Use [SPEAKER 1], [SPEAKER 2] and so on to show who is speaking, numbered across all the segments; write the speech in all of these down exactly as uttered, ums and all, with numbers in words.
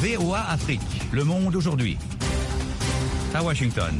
[SPEAKER 1] V O A Afrique, Le Monde aujourd'hui. À Washington.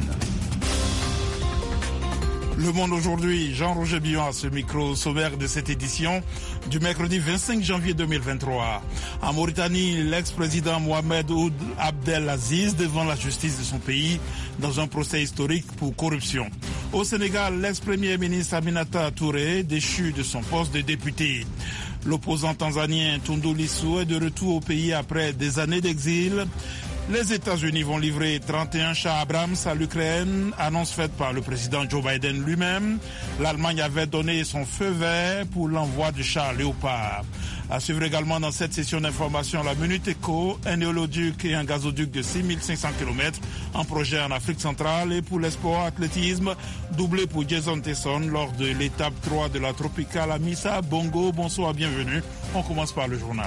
[SPEAKER 2] Le Monde aujourd'hui, Jean-Roger Billon à ce micro sommaire de cette édition du mercredi vingt-cinq janvier deux mille vingt-trois. En Mauritanie, l'ex-président Mohamed Ould Abdelaziz devant la justice de son pays dans un procès historique pour corruption. Au Sénégal, l'ex-premier ministre Aminata Touré déchu de son poste de député. L'opposant tanzanien Tundu Lissu est de retour au pays après des années d'exil. Les États-Unis vont livrer trente et un chars Abrams à l'Ukraine, annonce faite par le président Joe Biden lui-même. L'Allemagne avait donné son feu vert pour l'envoi du char Léopard. À suivre également dans cette session d'information la Minute Éco, un éoloduc et un gazoduc de six mille cinq cents kilomètres en projet en Afrique centrale. Et pour l'espoir athlétisme, doublé pour Jason Tesson lors de l'étape trois de la Tropicale Amissa Bongo. Bonsoir, bienvenue. On commence par le journal.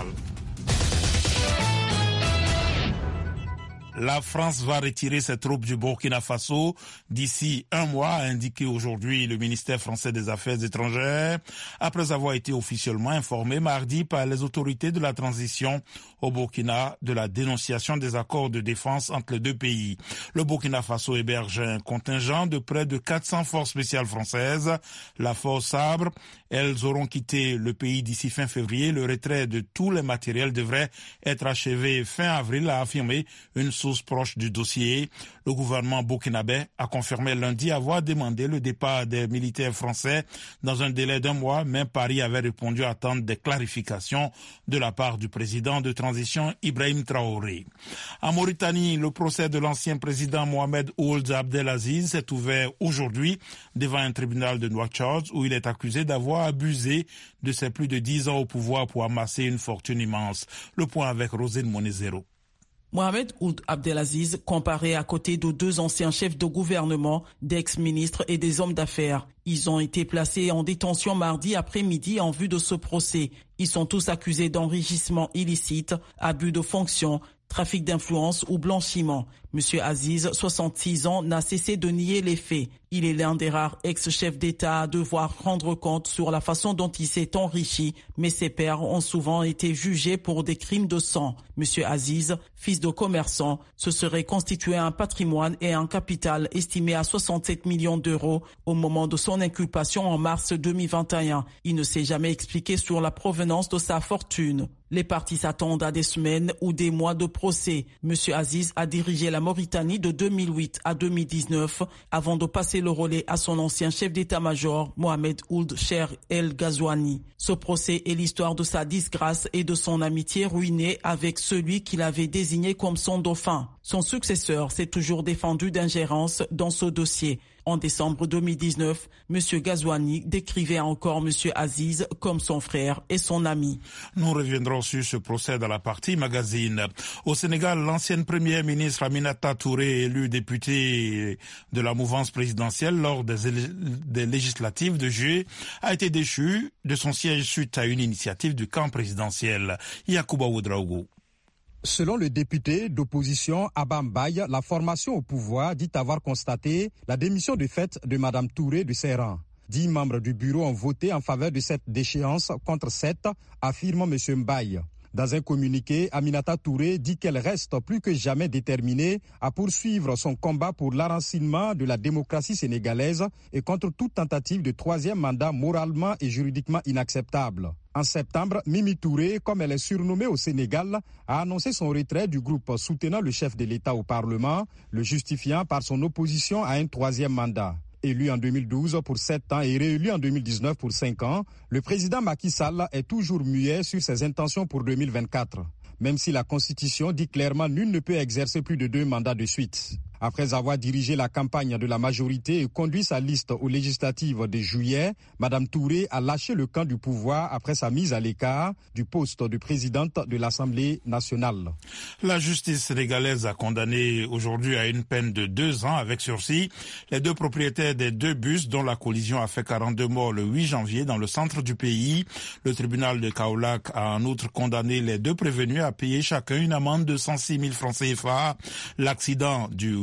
[SPEAKER 2] La France va retirer ses troupes du Burkina Faso d'ici un mois, a indiqué aujourd'hui le ministère français des Affaires étrangères, après avoir été officiellement informé mardi par les autorités de la transition au Burkina de la dénonciation des accords de défense entre les deux pays. Le Burkina Faso héberge un contingent de près de quatre cents forces spéciales françaises, la force Sabre. Elles auront quitté le pays d'ici fin février. Le retrait de tous les matériels devrait être achevé fin avril, a affirmé une source proche du dossier. Le gouvernement burkinabé a confirmé lundi avoir demandé le départ des militaires français dans un délai d'un mois, mais Paris avait répondu à attendre des clarifications de la part du président de transition Ibrahim Traoré. En Mauritanie, le procès de l'ancien président Mohamed Ould Abdelaziz s'est ouvert aujourd'hui devant un tribunal de Nouakchott où il est accusé d'avoir abusé de ses plus de dix ans au pouvoir pour amasser une fortune immense. Le point avec Rosine Monezero.
[SPEAKER 3] Mohamed Ould Abdelaziz, comparé à côté de deux anciens chefs de gouvernement, d'ex-ministres et des hommes d'affaires. Ils ont été placés en détention mardi après-midi en vue de ce procès. Ils sont tous accusés d'enrichissement illicite, abus de fonction, trafic d'influence ou blanchiment. Monsieur Aziz, soixante-six ans, n'a cessé de nier les faits. Il est l'un des rares ex-chefs d'État à devoir rendre compte sur la façon dont il s'est enrichi, mais ses pairs ont souvent été jugés pour des crimes de sang. Monsieur Aziz, fils de commerçant, se serait constitué un patrimoine et un capital estimé à soixante-sept millions d'euros au moment de son inculpation en mars deux mille vingt et un. Il ne s'est jamais expliqué sur la provenance de sa fortune. Les parties s'attendent à des semaines ou des mois de procès. Monsieur Aziz a dirigé la Mauritanie de deux mille huit à deux mille dix-neuf avant de passer le relais à son ancien chef d'état-major, Mohamed Ould Cheikh El Ghazouani. Ce procès est l'histoire de sa disgrâce et de son amitié ruinée avec celui qu'il avait désigné comme son dauphin. Son successeur s'est toujours défendu d'ingérence dans ce dossier. En décembre deux mille dix-neuf, M. Ghazouani décrivait encore M. Aziz comme son frère et son ami.
[SPEAKER 2] Nous reviendrons sur ce procès dans la partie magazine. Au Sénégal, l'ancienne première ministre Aminata Touré, élue députée de la mouvance présidentielle lors des, des législatives de juillet, a été déchue de son siège suite à une initiative du camp présidentiel. Yacouba Ouedraogo.
[SPEAKER 4] Selon le député d'opposition Abba Mbaye, la formation au pouvoir dit avoir constaté la démission de fait de Mme Touré de ses rangs. Dix membres du bureau ont voté en faveur de cette déchéance contre sept, affirme M. Mbaye. Dans un communiqué, Aminata Touré dit qu'elle reste plus que jamais déterminée à poursuivre son combat pour l'enracinement de la démocratie sénégalaise et contre toute tentative de troisième mandat moralement et juridiquement inacceptable. En septembre, Mimi Touré, comme elle est surnommée au Sénégal, a annoncé son retrait du groupe soutenant le chef de l'État au Parlement, le justifiant par son opposition à un troisième mandat. Élu en deux mille douze pour sept ans et réélu en deux mille dix-neuf pour cinq ans, le président Macky Sall est toujours muet sur ses intentions pour deux mille vingt-quatre. Même si la Constitution dit clairement nul ne peut exercer plus de deux mandats de suite. Après avoir dirigé la campagne de la majorité et conduit sa liste aux législatives de juillet, Mme Touré a lâché le camp du pouvoir après sa mise à l'écart du poste de présidente de l'Assemblée nationale.
[SPEAKER 2] La justice sénégalaise a condamné aujourd'hui à une peine de deux ans avec sursis les deux propriétaires des deux bus dont la collision a fait quarante-deux morts le huit janvier dans le centre du pays. Le tribunal de Kaolack a en outre condamné les deux prévenus à payer chacun une amende de cent six mille francs C F A. L'accident du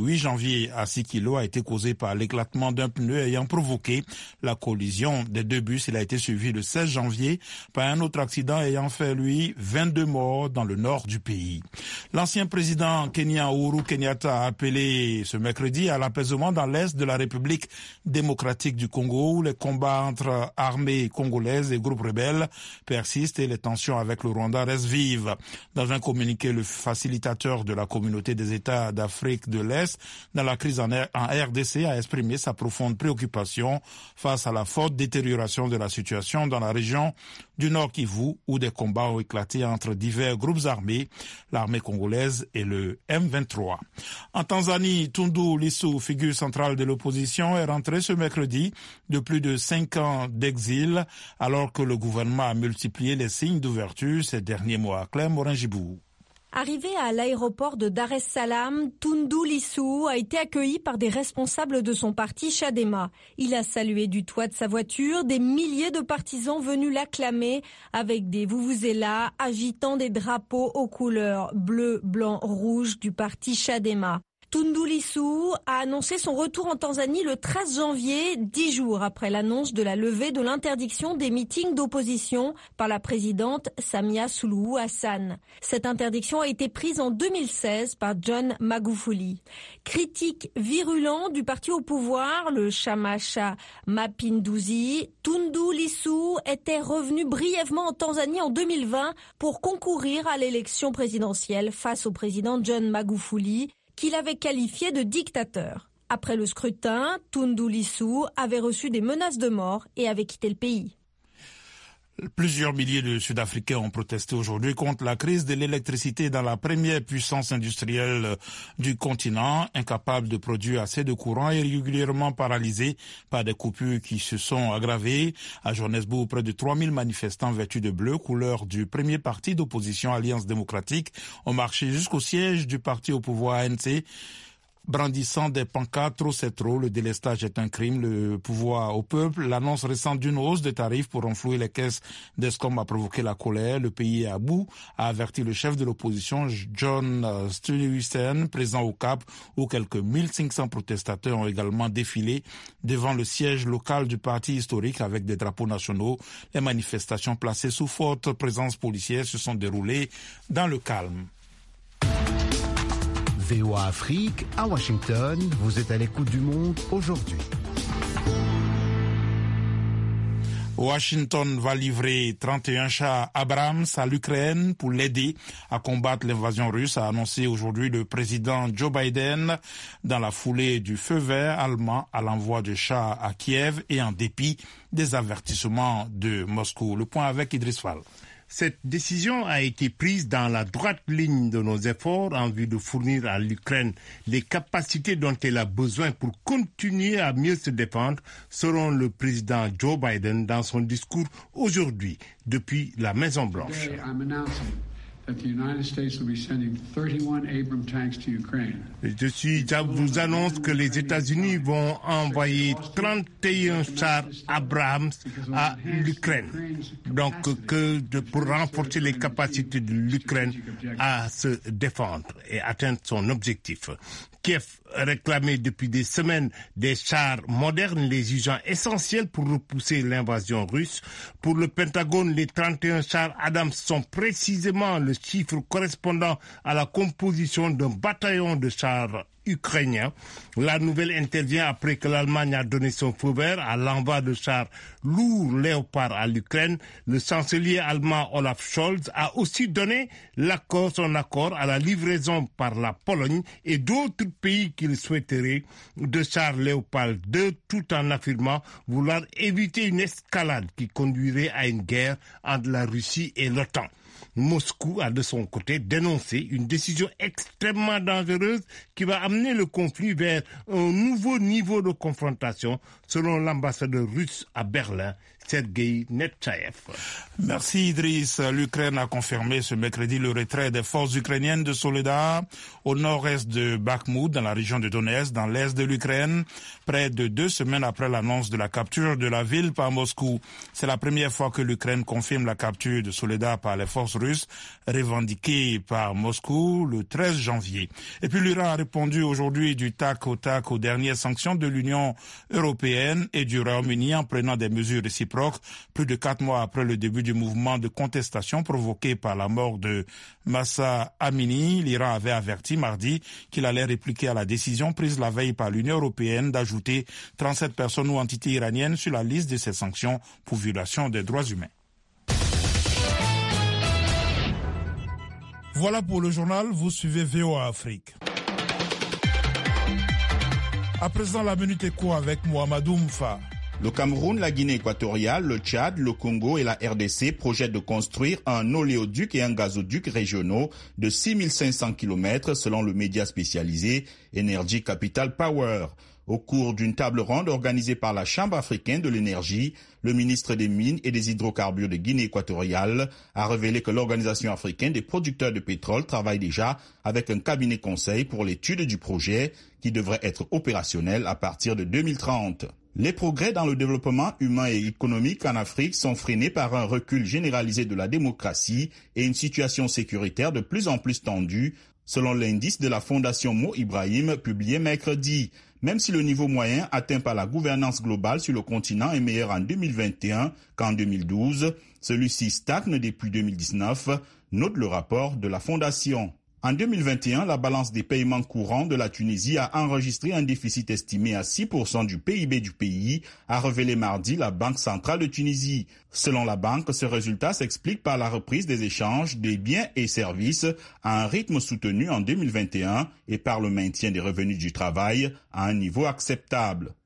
[SPEAKER 2] huit janvier à Sikilo a été causé par l'éclatement d'un pneu ayant provoqué la collision des deux bus. Il a été suivi le seize janvier par un autre accident ayant fait, lui, vingt-deux morts dans le nord du pays. L'ancien président kenyan Uhuru Kenyatta a appelé ce mercredi à l'apaisement dans l'est de la République démocratique du Congo, où les combats entre armées congolaises et groupes rebelles persistent et les tensions avec le Rwanda restent vives. Dans un communiqué, le facilitateur de la communauté des États d'Afrique de l'Est dans la crise en R D C a exprimé sa profonde préoccupation face à la forte détérioration de la situation dans la région du Nord Kivu, où des combats ont éclaté entre divers groupes armés, l'armée congolaise et le M vingt-trois. En Tanzanie, Tundu Lissu, figure centrale de l'opposition, est rentré ce mercredi de plus de cinq ans d'exil, alors que le gouvernement a multiplié les signes d'ouverture ces derniers mois. Claire Morin-Gibou.
[SPEAKER 5] Arrivé à l'aéroport de Dar es Salaam, Tundu Lissu a été accueilli par des responsables de son parti Chadema. Il a salué du toit de sa voiture des milliers de partisans venus l'acclamer avec des vuvuzelas agitant des drapeaux aux couleurs bleu, blanc, rouge du parti Chadema. Tundu Lissu a annoncé son retour en Tanzanie le treize janvier, dix jours après l'annonce de la levée de l'interdiction des meetings d'opposition par la présidente Samia Suluhu Hassan. Cette interdiction a été prise en deux mille seize par John Magufuli. Critique virulent du parti au pouvoir, le Chama cha Mapinduzi, Tundu Lissu était revenu brièvement en Tanzanie en deux mille vingt pour concourir à l'élection présidentielle face au président John Magufuli, qu'il avait qualifié de dictateur. Après le scrutin, Tundu Lissu avait reçu des menaces de mort et avait quitté le pays.
[SPEAKER 2] Plusieurs milliers de Sud-Africains ont protesté aujourd'hui contre la crise de l'électricité dans la première puissance industrielle du continent, incapable de produire assez de courant et régulièrement paralysée par des coupures qui se sont aggravées. À Johannesburg, près de trois mille manifestants vêtus de bleu, couleur du premier parti d'opposition Alliance démocratique, ont marché jusqu'au siège du parti au pouvoir A N C, brandissant des pancartes « Trop c'est trop, le délestage est un crime, le pouvoir au peuple ». L'annonce récente d'une hausse des tarifs pour renflouer les caisses d'Escom a provoqué la colère. Le pays est à bout, a averti le chef de l'opposition John Stuyvesant, présent au Cap, où quelques mille cinq cents protestateurs ont également défilé devant le siège local du parti historique avec des drapeaux nationaux. Les manifestations placées sous forte présence policière se sont déroulées dans le calme.
[SPEAKER 6] V O A Afrique, à Washington, vous êtes à l'écoute du monde aujourd'hui.
[SPEAKER 2] Washington va livrer trente et un chars Abrams à l'Ukraine pour l'aider à combattre l'invasion russe, a annoncé aujourd'hui le président Joe Biden dans la foulée du feu vert allemand à l'envoi de chars à Kiev et en dépit des avertissements de Moscou. Le point avec Idriss Fall.
[SPEAKER 7] Cette décision a été prise dans la droite ligne de nos efforts en vue de fournir à l'Ukraine les capacités dont elle a besoin pour continuer à mieux se défendre, selon le président Joe Biden dans son discours aujourd'hui depuis la Maison-Blanche. Je suis, je vous annonce que les États-Unis vont envoyer trente et un chars Abrams à l'Ukraine. Donc, que de, pour renforcer les capacités de l'Ukraine à se défendre et atteindre son objectif. Kiev réclamait depuis des semaines des chars modernes, les jugeant essentiels pour repousser l'invasion russe. Pour le Pentagone, les trente et un chars Abrams sont précisément le chiffre correspondant à la composition d'un bataillon de chars ukrainien. La nouvelle intervient après que l'Allemagne a donné son feu vert à l'envoi de chars lourds Léopard à l'Ukraine. Le chancelier allemand Olaf Scholz a aussi donné l'accord, son accord à la livraison par la Pologne et d'autres pays qu'il souhaiterait de chars Léopard deux, tout en affirmant vouloir éviter une escalade qui conduirait à une guerre entre la Russie et l'OTAN. Moscou a de son côté dénoncé une décision extrêmement dangereuse qui va amener le conflit vers un nouveau niveau de confrontation, selon l'ambassadeur russe à Berlin, Sergei Netchaev.
[SPEAKER 2] Merci Idriss. L'Ukraine a confirmé ce mercredi le retrait des forces ukrainiennes de Soledar au nord-est de Bakhmout, dans la région de Donetsk, dans l'est de l'Ukraine, près de deux semaines après l'annonce de la capture de la ville par Moscou. C'est la première fois que l'Ukraine confirme la capture de Soledar par les forces russes, revendiquée par Moscou le treize janvier. Et puis l'Iran a répondu aujourd'hui du tac au tac aux dernières sanctions de l'Union européenne et du Royaume-Uni en prenant des mesures réciproques plus de quatre mois après le début du mouvement de contestation provoqué par la mort de Mahsa Amini. L'Iran avait averti mardi qu'il allait répliquer à la décision prise la veille par l'Union européenne d'ajouter trente-sept personnes ou entités iraniennes sur la liste de ces sanctions pour violation des droits humains. Voilà pour le journal, vous suivez V O A Afrique. À présent, la Minute Éco avec Mohamedou Mfa.
[SPEAKER 8] Le Cameroun, la Guinée équatoriale, le Tchad, le Congo et la R D C projettent de construire un oléoduc et un gazoduc régionaux de six mille cinq cents kilomètres selon le média spécialisé Energy Capital Power. Au cours d'une table ronde organisée par la Chambre africaine de l'énergie, le ministre des Mines et des Hydrocarbures de Guinée équatoriale a révélé que l'Organisation africaine des producteurs de pétrole travaille déjà avec un cabinet conseil pour l'étude du projet qui devrait être opérationnel à partir de deux mille trente. Les progrès dans le développement humain et économique en Afrique sont freinés par un recul généralisé de la démocratie et une situation sécuritaire de plus en plus tendue, selon l'indice de la Fondation Mo Ibrahim publié mercredi. Même si le niveau moyen atteint par la gouvernance globale sur le continent est meilleur en deux mille vingt et un qu'en deux mille douze, celui-ci stagne depuis deux mille dix-neuf, note le rapport de la Fondation. En deux mille vingt et un, la balance des paiements courants de la Tunisie a enregistré un déficit estimé à six pour cent du P I B du pays, a révélé mardi la Banque centrale de Tunisie. Selon la banque, ce résultat s'explique par la reprise des échanges des biens et services à un rythme soutenu en deux mille vingt et un et par le maintien des revenus du travail à un niveau acceptable.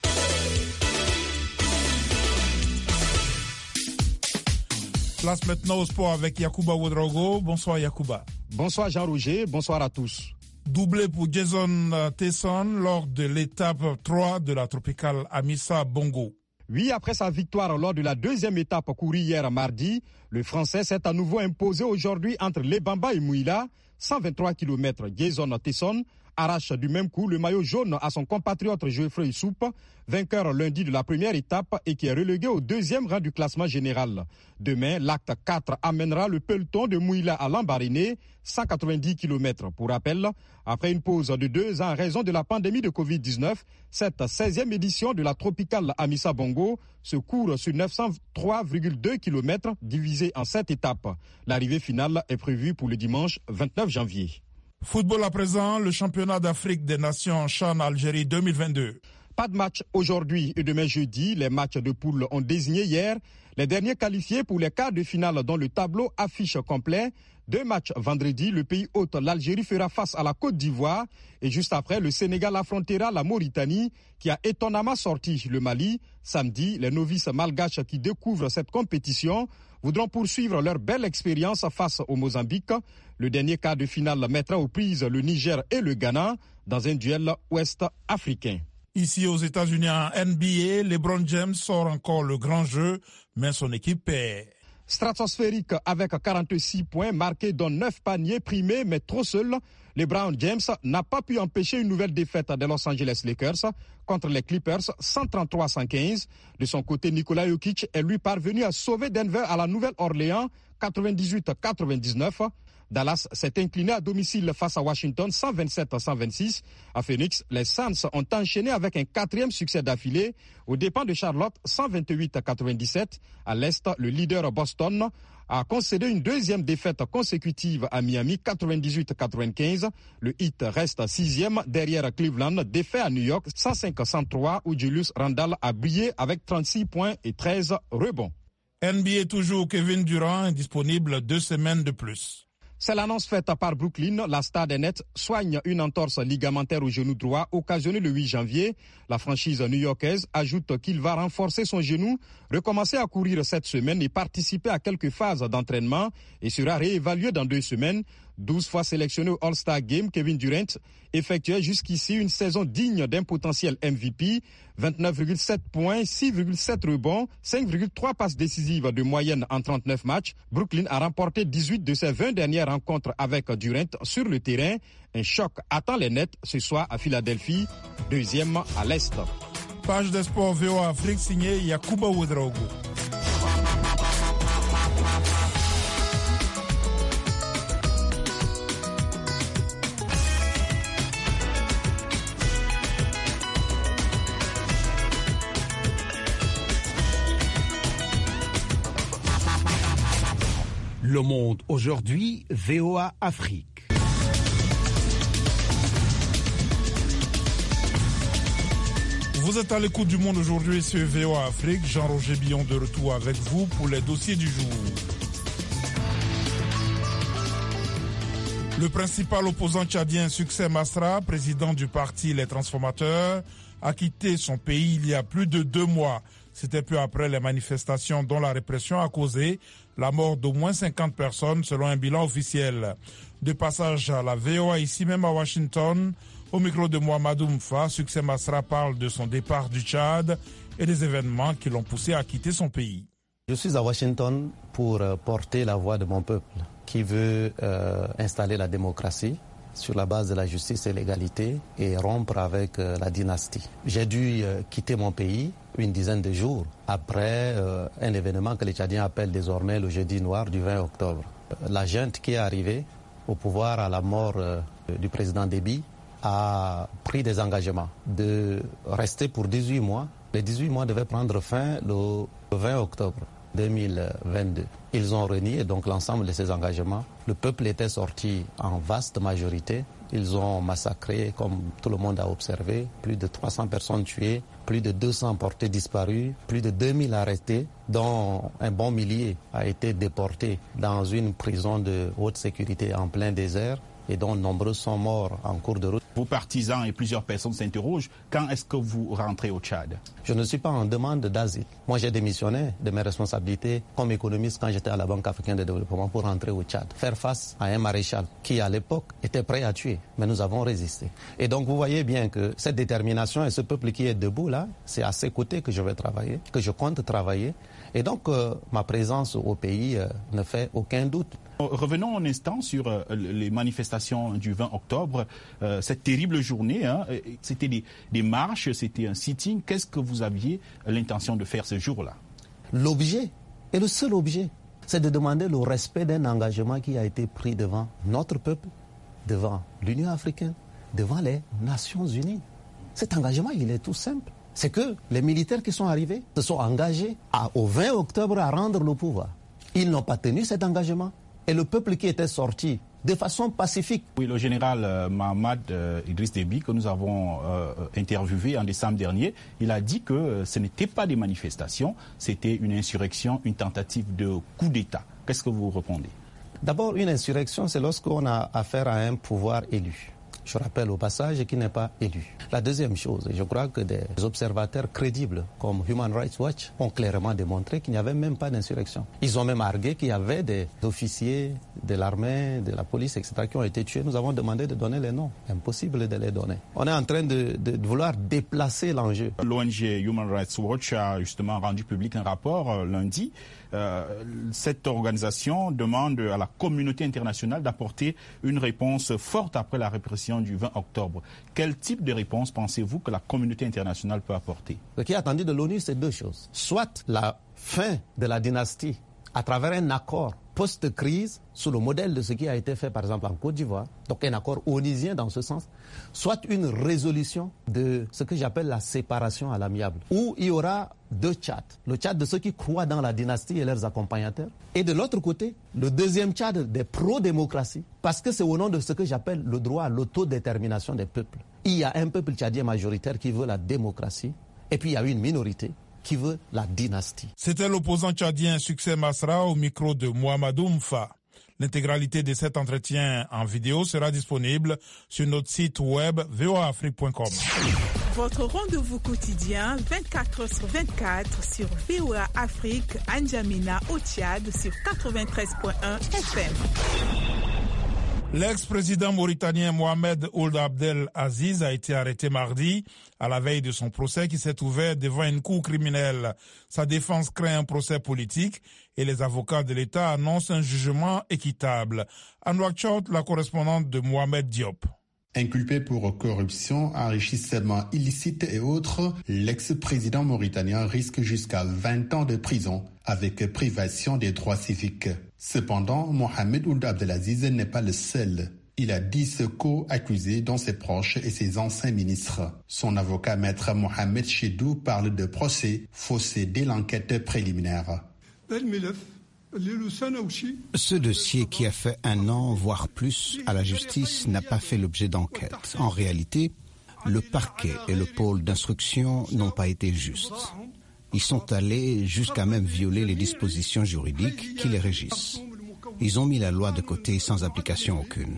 [SPEAKER 2] Place maintenant au sport avec Yacouba Ouedraogo. Bonsoir Yacouba.
[SPEAKER 4] Bonsoir Jean-Roger, bonsoir à tous.
[SPEAKER 2] Doublé pour Jason Tesson lors de l'étape trois de la Tropicale Amissa Bongo.
[SPEAKER 4] Oui, après sa victoire lors de la deuxième étape courue hier mardi, le Français s'est à nouveau imposé aujourd'hui entre Lebamba et Mouila, cent vingt-trois kilomètres. Jason Tesson arrache du même coup le maillot jaune à son compatriote Geoffrey Soupe, vainqueur lundi de la première étape et qui est relégué au deuxième rang du classement général. Demain, l'acte quatre amènera le peloton de Mouila à Lambaréné, cent quatre-vingt-dix kilomètres. Pour rappel, après une pause de deux ans en raison de la pandémie de covid dix-neuf, cette seizième édition de la Tropicale Amissa Bongo se court sur neuf cent trois virgule deux kilomètres divisé en sept étapes. L'arrivée finale est prévue pour le dimanche vingt-neuf janvier.
[SPEAKER 2] Football à présent, le championnat d'Afrique des Nations CHAN Algérie deux mille vingt-deux.
[SPEAKER 4] Pas de match aujourd'hui et demain jeudi. Les matchs de poule ont désigné hier les derniers qualifiés pour les quarts de finale dont le tableau affiche complet. Deux matchs vendredi, le pays hôte, l'Algérie, fera face à la Côte d'Ivoire et juste après, le Sénégal affrontera la Mauritanie qui a étonnamment sorti le Mali. Samedi, les novices malgaches qui découvrent cette compétition voudront poursuivre leur belle expérience face au Mozambique. Le dernier quart de finale mettra aux prises le Niger et le Ghana dans un duel ouest-africain.
[SPEAKER 2] Ici aux États-Unis en N B A, LeBron James sort encore le grand jeu, mais son équipe perd.
[SPEAKER 4] Stratosphérique avec quarante-six points marqués dans neuf paniers primés mais trop seul, LeBron James n'a pas pu empêcher une nouvelle défaite des Los Angeles Lakers contre les Clippers cent trente-trois à cent quinze. De son côté, Nikola Jokic est lui parvenu à sauver Denver à la Nouvelle-Orléans quatre-vingt-dix-huit à quatre-vingt-dix-neuf. Dallas s'est incliné à domicile face à Washington cent vingt-sept à cent vingt-six. À Phoenix, les Suns ont enchaîné avec un quatrième succès d'affilée aux dépens de Charlotte cent vingt-huit à quatre-vingt-dix-sept. À l'Est, le leader Boston a concédé une deuxième défaite consécutive à Miami quatre-vingt-dix-huit à quatre-vingt-quinze. Le Heat reste sixième derrière Cleveland, défait à New York cent cinq à cent trois où Julius Randle a brillé avec trente-six points et treize rebonds.
[SPEAKER 2] N B A toujours, Kevin Durant est disponible deux semaines de plus.
[SPEAKER 4] C'est l'annonce faite par Brooklyn. La star des Nets soigne une entorse ligamentaire au genou droit occasionnée le huit janvier. La franchise new-yorkaise ajoute qu'il va renforcer son genou, recommencer à courir cette semaine et participer à quelques phases d'entraînement et sera réévalué dans deux semaines. douze fois sélectionné au All-Star Game, Kevin Durant effectuait jusqu'ici une saison digne d'un potentiel M V P. vingt-neuf virgule sept points, six virgule sept rebonds, cinq virgule trois passes décisives de moyenne en trente-neuf matchs. Brooklyn a remporté dix-huit de ses vingt dernières rencontres avec Durant sur le terrain. Un choc attend les Nets ce soir à Philadelphie, deuxième à l'Est.
[SPEAKER 2] Page des sports V O A Afrique signée Yakuba Ouedraogo.
[SPEAKER 6] Le Monde aujourd'hui, V O A Afrique.
[SPEAKER 2] Vous êtes à l'écoute du Monde aujourd'hui sur V O A Afrique. Jean-Roger Billon de retour avec vous pour les dossiers du jour. Le principal opposant tchadien Succès Masra, président du parti Les Transformateurs, a quitté son pays il y a plus de deux mois. C'était peu après les manifestations dont la répression a causé la mort d'au moins cinquante personnes selon un bilan officiel. De passage à la V O A ici même à Washington, au micro de Mohamedou Mfa, Succès Masra parle de son départ du Tchad et des événements qui l'ont poussé à quitter son pays.
[SPEAKER 9] Je suis à Washington pour porter la voix de mon peuple qui veut euh, installer la démocratie sur la base de la justice et l'égalité et rompre avec euh, la dynastie. J'ai dû euh, quitter mon pays une dizaine de jours après euh, un événement que les Tchadiens appellent désormais le jeudi noir du vingt octobre. La junte qui est arrivée au pouvoir à la mort euh, du président Déby a pris des engagements de rester pour dix-huit mois. Les dix-huit mois devaient prendre fin le vingt octobre deux mille vingt-deux. Ils ont renié donc l'ensemble de ces engagements. Le peuple était sorti en vaste majorité. Ils ont massacré, comme tout le monde a observé, plus de trois cents personnes tuées, plus de deux cents portés disparus, plus de deux mille arrêtés, dont un bon millier a été déporté dans une prison de haute sécurité en plein désert et dont nombreux sont morts en cours de route.
[SPEAKER 8] Vos partisans et plusieurs personnes s'interrogent. Quand est-ce que vous rentrez au Tchad?
[SPEAKER 9] Je ne suis pas en demande d'asile. Moi, j'ai démissionné de mes responsabilités comme économiste quand j'étais à la Banque africaine de développement pour rentrer au Tchad. Faire face à un maréchal qui, à l'époque, était prêt à tuer. Mais nous avons résisté. Et donc, vous voyez bien que cette détermination et ce peuple qui est debout là, c'est à ses côtés que je vais travailler, que je compte travailler. Et donc, euh, ma présence au pays euh, ne fait aucun doute.
[SPEAKER 8] Revenons un instant sur euh, les manifestations du vingt octobre. Euh, cette terrible journée, hein, c'était des, des marches, c'était un sitting. Qu'est-ce que vous aviez l'intention de faire ce jour-là?
[SPEAKER 9] L'objet, et le seul objet, c'est de demander le respect d'un engagement qui a été pris devant notre peuple, devant l'Union africaine, devant les Nations unies. Cet engagement, il est tout simple. C'est que les militaires qui sont arrivés se sont engagés à, au vingt octobre à rendre le pouvoir. Ils n'ont pas tenu cet engagement. Et le peuple qui était sorti de façon pacifique.
[SPEAKER 8] Oui, le général euh, Mahamad euh, Idriss Déby, que nous avons euh, interviewé en décembre dernier, il a dit que euh, ce n'était pas des manifestations, c'était une insurrection, une tentative de coup d'État. Qu'est-ce que vous répondez?
[SPEAKER 9] D'abord, une insurrection, c'est lorsqu'on a affaire à un pouvoir élu. Je rappelle au passage qu'il n'est pas élu. La deuxième chose, je crois que des observateurs crédibles comme Human Rights Watch ont clairement démontré qu'il n'y avait même pas d'insurrection. Ils ont même argué qu'il y avait des officiers de l'armée, de la police, et cetera qui ont été tués. Nous avons demandé de donner les noms. Impossible de les donner. On est en train de, de, de vouloir déplacer l'enjeu.
[SPEAKER 8] L'O N G Human Rights Watch a justement rendu public un rapport euh, lundi. Euh, cette organisation demande à la communauté internationale d'apporter une réponse forte après la répression du vingt octobre. Quel type de réponse pensez-vous que la communauté internationale peut apporter?
[SPEAKER 9] Ce qui est attendu de l'ONU, c'est deux choses. Soit la fin de la dynastie à travers un accord post-crise sous le modèle de ce qui a été fait par exemple en Côte d'Ivoire, donc un accord onusien dans ce sens, soit une résolution de ce que j'appelle la séparation à l'amiable, où il y aura deux Tchad. Le Tchad de ceux qui croient dans la dynastie et leurs accompagnateurs, et de l'autre côté, le deuxième Tchad des pro-démocratie, parce que c'est au nom de ce que j'appelle le droit à l'autodétermination des peuples. Il y a un peuple tchadien majoritaire qui veut la démocratie, et puis il y a une minorité qui veut la dynastie.
[SPEAKER 2] C'était l'opposant tchadien Succès Masra au micro de Mohamedou Mfa. L'intégralité de cet entretien en vidéo sera disponible sur notre site web v o a afrique point com.
[SPEAKER 10] Votre rendez-vous quotidien vingt-quatre heures sur vingt-quatre sur V O A Afrique, N'Djamena au Tchad sur quatre-vingt-treize point un F M.
[SPEAKER 2] L'ex-président mauritanien Mohamed Ould Abdel Aziz a été arrêté mardi à la veille de son procès qui s'est ouvert devant une cour criminelle. Sa défense craint un procès politique et les avocats de l'État annoncent un jugement équitable. Anouakchot, la correspondante de Mohamed Diop.
[SPEAKER 11] Inculpé pour corruption, enrichissement illicite et autres, l'ex-président mauritanien risque jusqu'à vingt ans de prison avec privation des droits civiques. Cependant, Mohamed Ould Abdelaziz n'est pas le seul. Il a dix co-accusés, dont ses proches et ses anciens ministres. Son avocat, maître Mohamed Chedou, parle de procès faussé dès l'enquête préliminaire.
[SPEAKER 12] Ce dossier qui a fait un an, voire plus, à la justice n'a pas fait l'objet d'enquête. En réalité, le parquet et le pôle d'instruction n'ont pas été justes. Ils sont allés jusqu'à même violer les dispositions juridiques qui les régissent. Ils ont mis la loi de côté sans application aucune.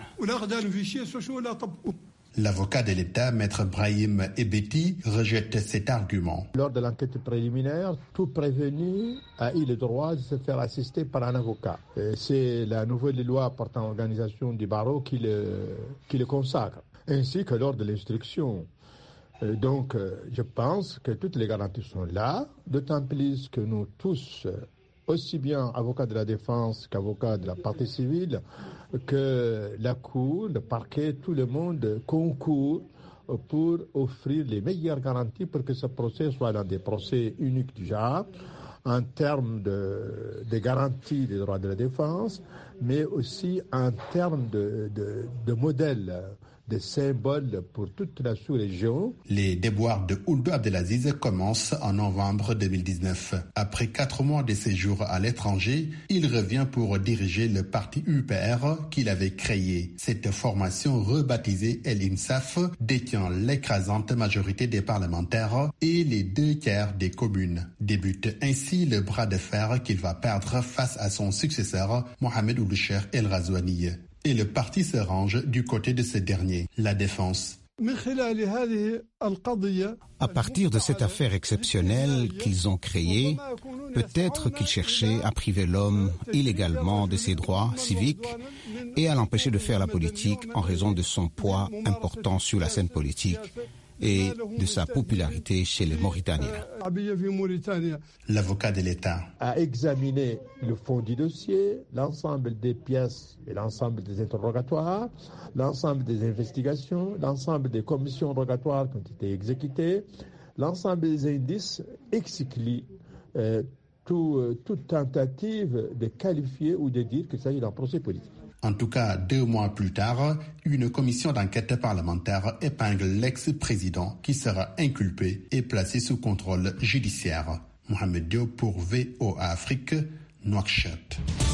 [SPEAKER 11] L'avocat de l'État, maître Brahim Ebeti, rejette cet argument.
[SPEAKER 13] Lors de l'enquête préliminaire, tout prévenu a eu le droit de se faire assister par un avocat. C'est la nouvelle loi portant organisation du barreau qui le, qui le consacre, ainsi que lors de l'instruction. Donc, je pense que toutes les garanties sont là, d'autant plus que nous tous, aussi bien avocats de la défense qu'avocats de la partie civile, que la Cour, le parquet, tout le monde concourt pour offrir les meilleures garanties pour que ce procès soit l'un des procès uniques du genre, en termes de, de garantie des droits de la défense, mais aussi en termes de, de, de modèle, de symboles pour toute la sous-région.
[SPEAKER 11] Les déboires de Ould Abdelaziz commencent en novembre deux mille dix-neuf. Après quatre mois de séjour à l'étranger, il revient pour diriger le parti U P R qu'il avait créé. Cette formation rebaptisée El Insaf détient l'écrasante majorité des parlementaires et les deux tiers des communes. Débute ainsi le bras de fer qu'il va perdre face à son successeur, Mohamed Ould Cheikh El Ghazouani. Et le parti se range du côté de ce dernier, la défense.
[SPEAKER 12] À partir de cette affaire exceptionnelle qu'ils ont créée, peut-être qu'ils cherchaient à priver l'homme illégalement de ses droits civiques et à l'empêcher de faire la politique en raison de son poids important sur la scène politique et de sa popularité chez les Mauritaniens.
[SPEAKER 11] L'avocat de l'État
[SPEAKER 13] a examiné le fond du dossier, l'ensemble des pièces et l'ensemble des interrogatoires, l'ensemble des investigations, l'ensemble des commissions rogatoires qui ont été exécutées, l'ensemble des indices exclut euh, tout, euh, toute tentative de qualifier ou de dire qu'il s'agit d'un procès politique.
[SPEAKER 11] En tout cas, deux mois plus tard, une commission d'enquête parlementaire épingle l'ex-président qui sera inculpé et placé sous contrôle judiciaire. Mohamed Diop pour V O A Afrique, Nouakchott.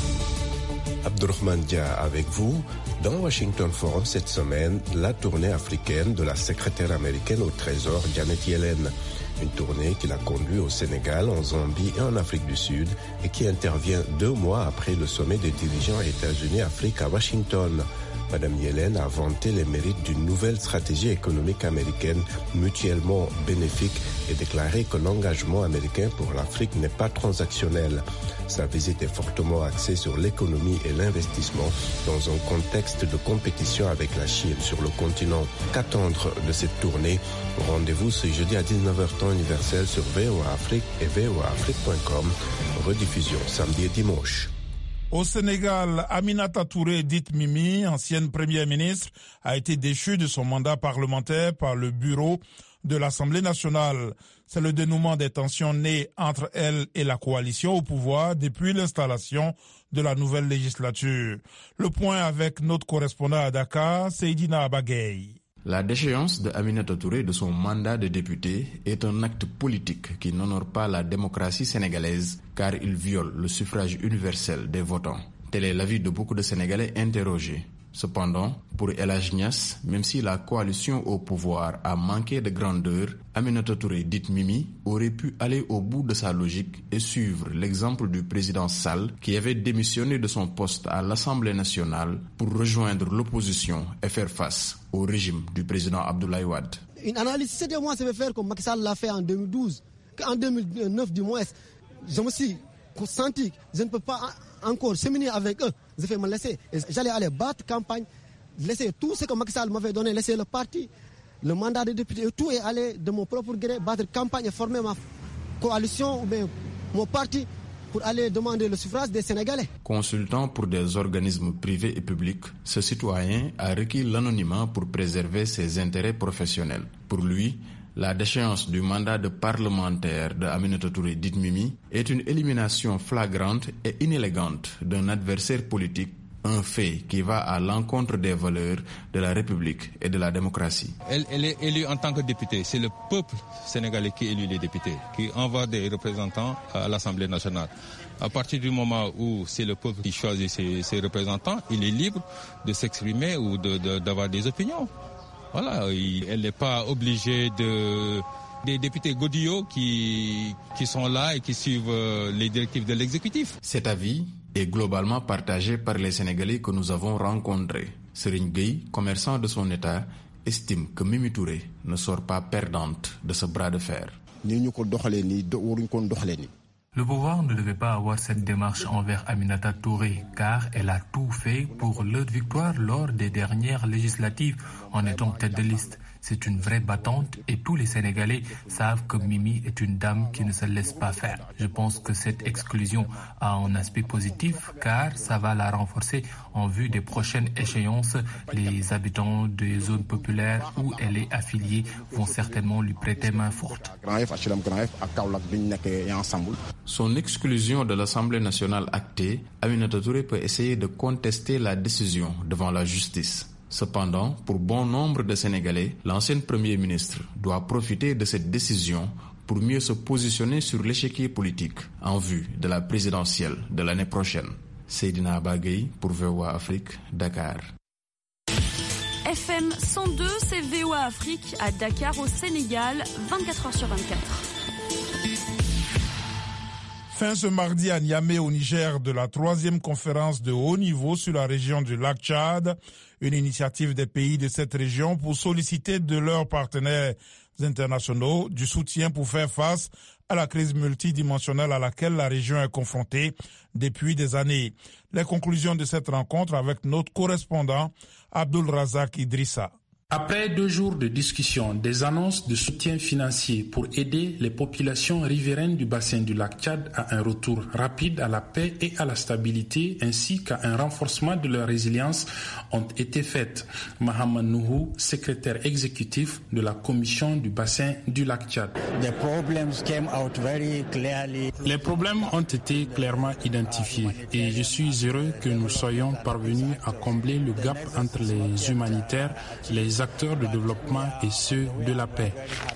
[SPEAKER 14] Abdourahmane Dia avec vous. Dans Washington Forum cette semaine, la tournée africaine de la secrétaire américaine au Trésor Janet Yellen. Une tournée qui l'a conduit au Sénégal, en Zambie et en Afrique du Sud et qui intervient deux mois après le sommet des dirigeants États-Unis-Afrique à Washington. Madame Yellen a vanté les mérites d'une nouvelle stratégie économique américaine mutuellement bénéfique et déclaré que l'engagement américain pour l'Afrique n'est pas transactionnel. Sa visite est fortement axée sur l'économie et l'investissement dans un contexte de compétition avec la Chine sur le continent. Qu'attendre de cette tournée? Rendez-vous ce jeudi à dix-neuf heures temps universel sur V O A Afrique et V O A Afrique point com. Rediffusion samedi et dimanche.
[SPEAKER 2] Au Sénégal, Aminata Touré, dite Mimi, ancienne première ministre, a été déchue de son mandat parlementaire par le bureau de l'Assemblée nationale. C'est le dénouement des tensions nées entre elle et la coalition au pouvoir depuis l'installation de la nouvelle législature. Le point avec notre correspondant à Dakar, Seydina Abagay.
[SPEAKER 15] La déchéance de Aminata Touré de son mandat de député est un acte politique qui n'honore pas la démocratie sénégalaise car il viole le suffrage universel des votants. Tel est l'avis de beaucoup de Sénégalais interrogés. Cependant, pour El Hadj Niass, même si la coalition au pouvoir a manqué de grandeur, Aminata Touré, dite Mimi, aurait pu aller au bout de sa logique et suivre l'exemple du président Sall qui avait démissionné de son poste à l'Assemblée nationale pour rejoindre l'opposition et faire face au régime du président Abdoulaye Wade.
[SPEAKER 16] Une analyse, c'est de moi, ça veut faire comme Macky Sall l'a fait en deux mille douze, qu'en deux mille neuf du moins, je me suis senti que je ne peux pas encore cheminer avec eux. Je vais me laisser. Et j'allais aller battre campagne laisser tout ce que Macky Sall m'avait donné, laisser le parti, le mandat de député, tout est allé de mon propre gré, battre campagne et former ma coalition ou bien mon parti pour aller demander le suffrage des Sénégalais.
[SPEAKER 15] Consultant pour des organismes privés et publics, ce citoyen a requis l'anonymat pour préserver ses intérêts professionnels. Pour lui, la déchéance du mandat de parlementaire de Aminata Touré, dite Mimi, est une élimination flagrante et inélégante d'un adversaire politique, un fait qui va à l'encontre des valeurs de la République et de la démocratie.
[SPEAKER 17] Elle, elle est élue en tant que députée. C'est le peuple sénégalais qui élit les députés, qui envoie des représentants à l'Assemblée nationale. À partir du moment où c'est le peuple qui choisit ses, ses représentants, il est libre de s'exprimer ou de, de, d'avoir des opinions. Voilà, elle n'est pas obligée de... des députés godillots qui, qui sont là et qui suivent les directives de l'exécutif.
[SPEAKER 15] Cet avis est globalement partagé par les Sénégalais que nous avons rencontrés. Serigne Gueye, commerçant de son état, estime que Mimi Touré ne sort pas perdante de ce bras de fer.
[SPEAKER 18] Le pouvoir ne devait pas avoir cette démarche envers Aminata Touré car elle a tout fait pour leur victoire lors des dernières législatives en étant tête de liste. C'est une vraie battante et tous les Sénégalais savent que Mimi est une dame qui ne se laisse pas faire. Je pense que cette exclusion a un aspect positif car ça va la renforcer en vue des prochaines échéances. Les habitants des zones populaires où elle est affiliée vont certainement lui prêter main forte.
[SPEAKER 15] Son exclusion de l'Assemblée nationale actée, Aminata Touré peut essayer de contester la décision devant la justice. Cependant, pour bon nombre de Sénégalais, l'ancien Premier ministre doit profiter de cette décision pour mieux se positionner sur l'échiquier politique en vue de la présidentielle de l'année prochaine. Seydina Bagay pour V O A Afrique, Dakar.
[SPEAKER 19] F M cent deux, c'est V O A Afrique à Dakar au Sénégal, vingt-quatre heures sur vingt-quatre.
[SPEAKER 2] Fin ce mardi à Niamey au Niger de la troisième conférence de haut niveau sur la région du lac Tchad, une initiative des pays de cette région pour solliciter de leurs partenaires internationaux du soutien pour faire face à la crise multidimensionnelle à laquelle la région est confrontée depuis des années. Les conclusions de cette rencontre avec notre correspondant Abdul Razak Idrissa.
[SPEAKER 20] Après deux jours de discussion, des annonces de soutien financier pour aider les populations riveraines du bassin du lac Tchad à un retour rapide à la paix et à la stabilité, ainsi qu'à un renforcement de leur résilience, ont été faites. Mohamed Nouhou, secrétaire exécutif de la commission du bassin du lac Tchad. Les problèmes ont été clairement identifiés et je suis heureux que nous soyons parvenus à combler le gap entre les humanitaires, les acteurs de développement et ceux de la paix.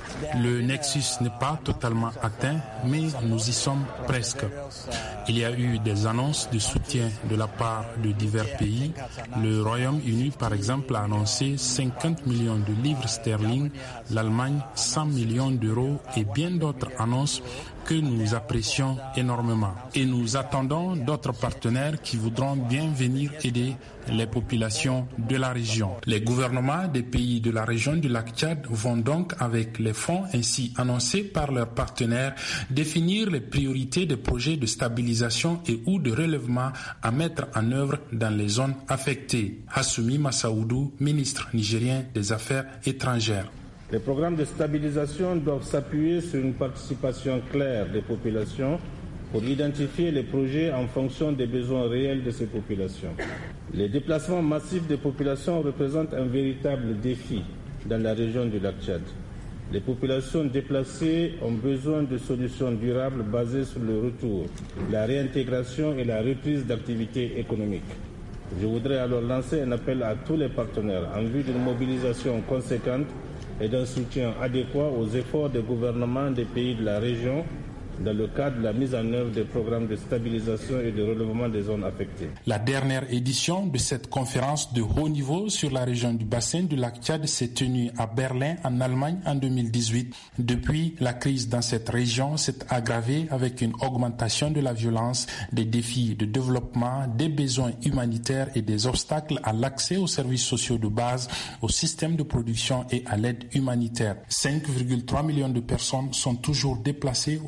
[SPEAKER 20] Le nexus n'est pas totalement atteint, mais nous y sommes presque. Il y a eu des annonces de soutien de la part de divers pays. Le Royaume-Uni, par exemple, a annoncé cinquante millions de livres sterling, l'Allemagne cent millions d'euros et bien d'autres annonces que nous apprécions énormément. Et nous attendons d'autres partenaires qui voudront bien venir aider les populations de la région. Les gouvernements des pays de la région du lac Tchad vont donc, avec les fonds ainsi annoncés par leurs partenaires, définir les priorités des projets de stabilisation et ou de relèvement à mettre en œuvre dans les zones affectées. Hassoumi Massaoudou, ministre nigérien des Affaires étrangères.
[SPEAKER 21] Les programmes de stabilisation doivent s'appuyer sur une participation claire des populations pour identifier les projets en fonction des besoins réels de ces populations. Les déplacements massifs des populations représentent un véritable défi dans la région du lac Tchad. Les populations déplacées ont besoin de solutions durables basées sur le retour, la réintégration et la reprise d'activités économiques. Je voudrais alors lancer un appel à tous les partenaires en vue d'une mobilisation conséquente et d'un soutien adéquat aux efforts des gouvernements des pays de la région dans le cadre de la mise en œuvre des programmes de stabilisation et de relèvement des zones affectées.
[SPEAKER 20] La dernière édition de cette conférence de haut niveau sur la région du bassin du lac Tchad s'est tenue à Berlin, en Allemagne, en deux mille dix-huit. Depuis, la crise dans cette région s'est aggravée avec une augmentation de la violence, des défis de développement, des besoins humanitaires et des obstacles à l'accès aux services sociaux de base, au système de production et à l'aide humanitaire. cinq virgule trois millions de personnes sont toujours déplacées au sein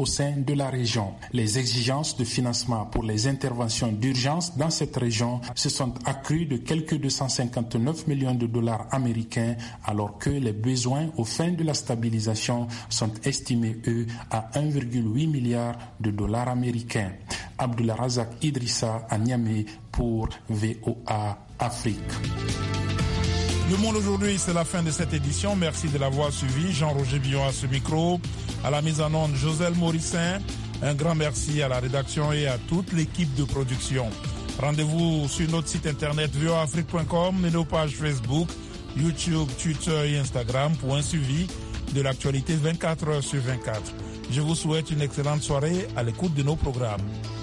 [SPEAKER 20] de la région. Les exigences de financement pour les interventions d'urgence dans cette région se sont accrues de quelques deux cent cinquante-neuf millions de dollars américains, alors que les besoins aux fins de la stabilisation sont estimés, eux, à un virgule huit milliard de dollars américains. Abdulrazak Idrissa à Niamey pour V O A Afrique.
[SPEAKER 2] Le Monde aujourd'hui, c'est la fin de cette édition. Merci de l'avoir suivi. Jean-Roger Billon à ce micro. À la mise en onde, Joselle Morissin. Un grand merci à la rédaction et à toute l'équipe de production. Rendez-vous sur notre site internet v o a afrique point com et nos pages Facebook, YouTube, Twitter et Instagram pour un suivi de l'actualité vingt-quatre heures sur vingt-quatre. Je vous souhaite une excellente soirée à l'écoute de nos programmes.